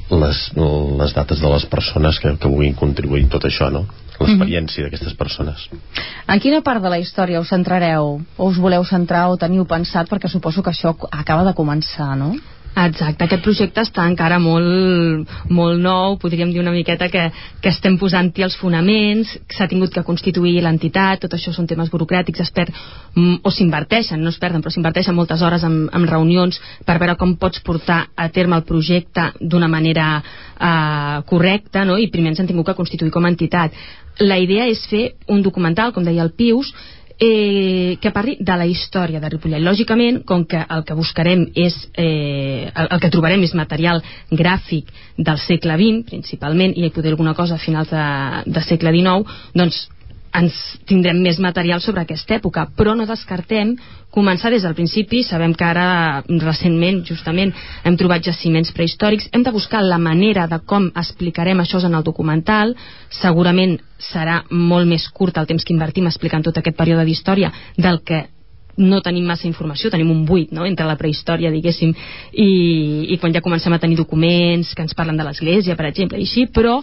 les dates de les persones que vulguin contribuir en tot això, no? L'experiència d'aquestes persones. En quina part de la història us centrareu? O us voleu centrar o teniu pensat? Perquè suposo que això acaba de començar, no? Exacte, aquest projecte està encara molt nou, podríem dir una miqueta que estem posant-hi els fonaments, s'ha tingut que constituir l'entitat, tot això són temes burocràtics, o s'inverteixen, no es perden, però s'inverteixen moltes hores en reunions per veure com pots portar a terme el projecte d'una manera correcta, no? I primer ens han tingut que constituir com a entitat. La idea és fer un documental, com deia el Pius, que parli de la història de Ripollet. Lògicament, com que el que buscarem és el que trobarem és material gràfic del segle XX principalment, i hi poder alguna cosa a finals de segle XIX, doncs ens tindrem més material sobre aquesta època, però no descartem començar des del principi. Sabem que ara recentment justament hem trobat jaciments prehistòrics, hem de buscar la manera de com explicarem això en el documental. Segurament serà molt més curt el temps que invertim explicant tot aquest període d'història, del que no tenim massa informació, tenim un buit, no?, entre la prehistòria, diguéssim, i quan ja comencem a tenir documents que ens parlen de l'església, per exemple, i així, però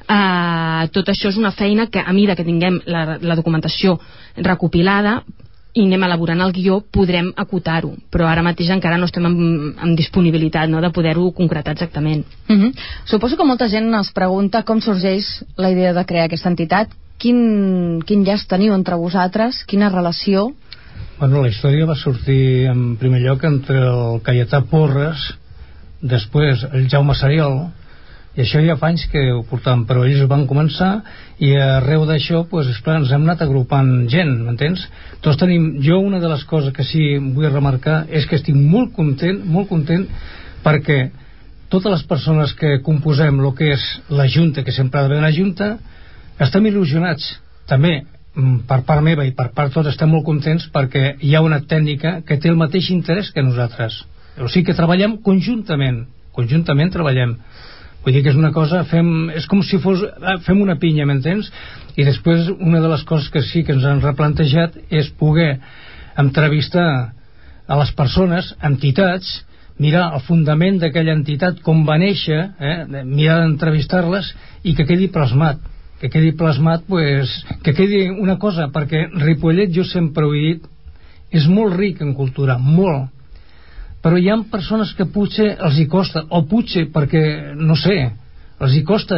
tot això és una feina que a mesura que tinguem la documentació recopilada i anem elaborant el guió podrem acotar-ho, però ara mateix encara no estem en disponibilitat, no?, de poder-ho concretar exactament. Suposo que molta gent es pregunta com sorgeix la idea de crear aquesta entitat. Quin llaç teniu entre vosaltres? Quina relació? Bueno, la història va sortir en primer lloc entre el Cayetà Porres, després el Jaume Sariol, i això ja fa anys que ho portàvem, però ells van començar i arreu d'això ens hem anat agrupant gent, m'entens? Tots tenim, jo una de les coses que sí vull remarcar és que estic molt content perquè totes les persones que composem el que és la Junta, que sempre ha d'haver una Junta, estem il·lusionats. També, per part meva i per part tots, estem molt contents perquè hi ha una tècnica que té el mateix interès que nosaltres. O sigui que treballem conjuntament treballem. Vull dir que és una cosa, és com si fem una pinya, m'entens? I després una de les coses que sí que ens han replantejat és poder entrevistar a les persones, entitats, mirar el fundament d'aquella entitat, com va néixer, mirar d'entrevistar-les i que quedi plasmat, que quedi una cosa, perquè Ripollet, jo sempre ho he dit, és molt ric en cultura, molt, però hi ha persones que potser els hi costa, o potser perquè, no sé, els hi costa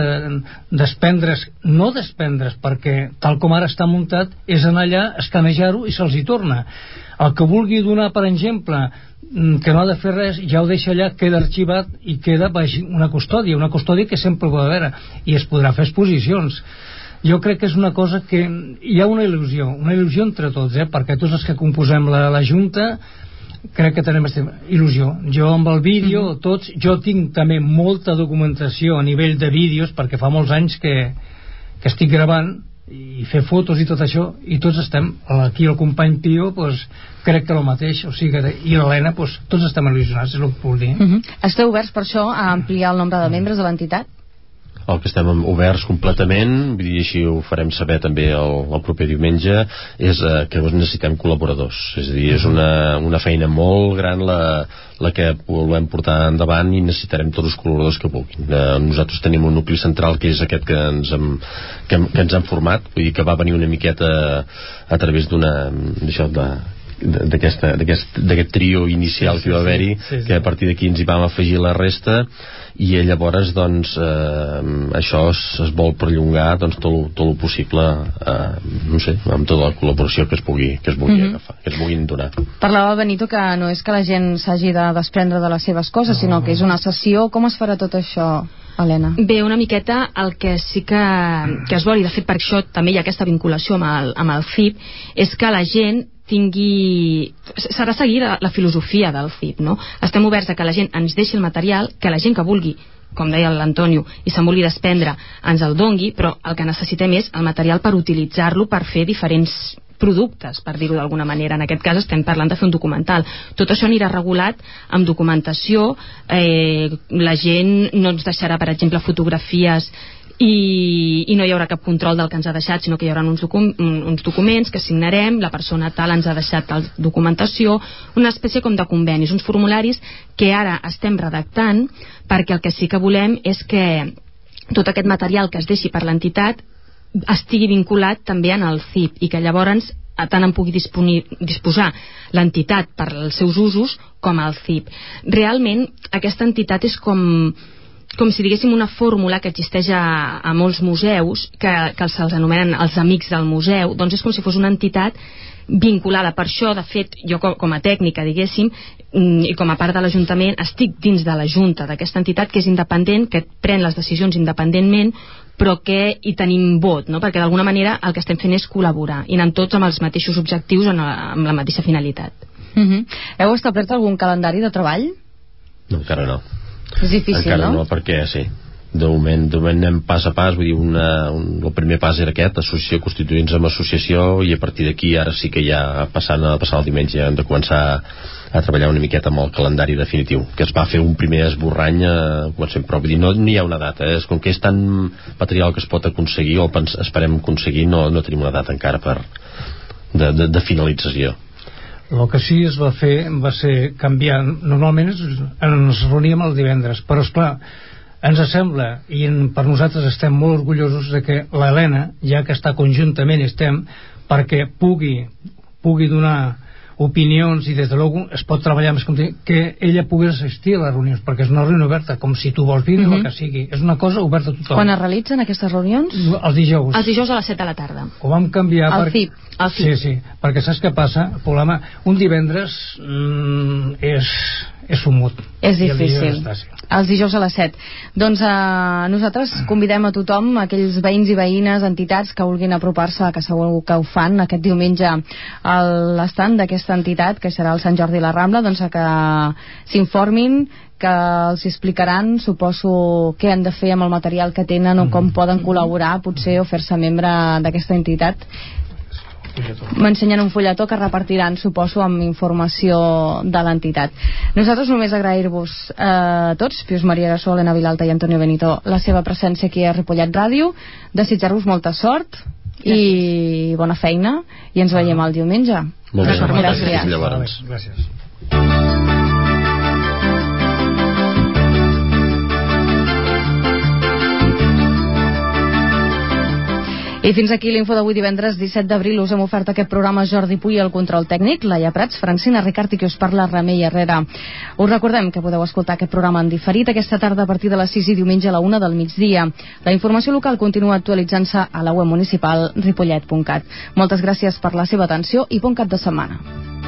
no desprendre's, perquè tal com ara està muntat és anar allà, escanejar-ho i se'ls hi torna. El que vulgui donar, per exemple, que no ha de fer res, ja ho deixa allà, queda arxivat i queda una custòdia que sempre ho va haver, i es podrà fer exposicions. Jo crec que és una cosa que hi ha una il·lusió entre tots, perquè tots els que composem la Junta crec que tenim il·lusió. Jo amb el vídeo, tots, jo tinc també molta documentació a nivell de vídeos, perquè fa molts anys que estic gravant i fer fotos i tot això, i tots estem, aquí el company Pio, crec que el mateix, o sigui, i l'Helena, tots estem il·lusionats, és el que puc dir. Esteu oberts per això a ampliar el nombre de membres de l'entitat? El que estem oberts completament, vull dir, així ho farem saber també el proper diumenge, és que necessitem col·laboradors, és a dir, és una feina molt gran la que volem portar endavant, i necessitarem tots els col·laboradors que vulguin. Nosaltres tenim un nucli central que és aquest que ens han format, vull dir que va venir una miqueta a través d'aquest trio inicial que va haver-hi, que a partir d'aquí ens hi vam afegir la resta, i llavors doncs això es vol perllongar tot el possible, no sé, amb tota la col·laboració que es pugui agafar, que es puguin donar. Parlava Benito que no és que la gent s'hagi de desprendre de les seves coses, sinó que és una sessió. Com es farà tot això, Helena? Bé, una miqueta el que sí que es vol, i de fet per això també hi ha aquesta vinculació amb el CIP, és que la gent s'ha de seguir la filosofia del CIP, no? Estem oberts a que la gent ens deixi el material, que la gent que vulgui, com deia l'Antonio, i se'n vulgui desprendre, ens el dongui, però el que necessitem és el material per utilitzar-lo per fer diferents productes, per dir-ho d'alguna manera. En aquest cas estem parlant de fer un documental. Tot això anirà regulat amb documentació, la gent no ens deixarà, per exemple, fotografies i no hi haurà cap control del que ens ha deixat, sinó que hi haurà uns documents que signarem, la persona tal ens ha deixat tal documentació, una espècie com de convenis, uns formularis que ara estem redactant, perquè el que sí que volem és que tot aquest material que es deixi per l'entitat estigui vinculat també en el CIP, i que llavors tant en pugui disposar l'entitat per als seus usos com el CIP. Realment aquesta entitat és com si diguéssim una fórmula que existeix a molts museus, que se'ls anomenen els amics del museu. Doncs és com si fos una entitat vinculada. Per això, de fet, jo com a tècnica, diguéssim, i com a part de l'Ajuntament, estic dins de la Junta d'aquesta entitat, que és independent, que pren les decisions independentment, però que hi tenim vot, no? Perquè d'alguna manera el que estem fent és col·laborar, i anant tots amb els mateixos objectius, amb la mateixa finalitat. Heu establert algun calendari de treball? No, encara no. És difícil, encara no? No, perquè sí, de moment anem pas a pas. Vull dir, el primer pas era aquest, constituir-nos amb associació, i a partir d'aquí ara sí que ja passant el diumenge hem de començar a treballar una miqueta amb el calendari definitiu, que es va fer un primer esborrany però vull dir, no hi ha una data, és com que és tant material que es pot aconseguir, o esperem aconseguir, no tenim una data encara de finalització. El que sí es va fer va ser canviar. Normalment ens reuníem el divendres, però esclar, ens sembla, i per nosaltres estem molt orgullosos de que l'Helena, ja que està conjuntament, perquè pugui donar opinions, i des de l'algú es pot treballar més, que ella pogués assistir a les reunions, perquè és una reunió oberta, com si tu vols vindre, el que sigui, és una cosa oberta a tothom. Quan es realitzen aquestes reunions? Els dijous. Els dijous a les 7 de la tarda. Ho vam canviar al CIP. Sí, perquè saps què passa? El problema, un divendres és sumut. És difícil. Els dijous a les 7. Doncs nosaltres convidem a tothom, aquells veïns i veïnes, entitats que vulguin apropar-se, que segur que ho fan aquest diumenge a l'estand d'aquesta entitat, que serà el Sant Jordi i la Rambla, doncs a que s'informin, que els explicaran, suposo, què han de fer amb el material que tenen o com poden col·laborar, potser, o fer-se membre d'aquesta entitat. M'ensenyen un fulletó que repartiran, suposo, amb informació de l'entitat. Nosaltres només agrair-vos a tots, Pius Maria Gassó, Elena Vilalta i Antonio Benito, la seva presència aquí a Ripollet Ràdio, desitjar-vos molta sort i bona feina, i ens veiem el diumenge. Molt bé, gràcies. Gràcies. I fins aquí l'info d'avui divendres 17 d'abril. Us hem ofert aquest programa Jordi Puy al control tècnic, Laia Prats, Francina Ricart i qui us parla, Remei Herrera. Us recordem que podeu escoltar aquest programa en diferit aquesta tarda a partir de les 6 i diumenge a la 1 del migdia. La informació local continua actualitzant-se a la web municipal ripollet.cat. Moltes gràcies per la seva atenció i bon cap de setmana.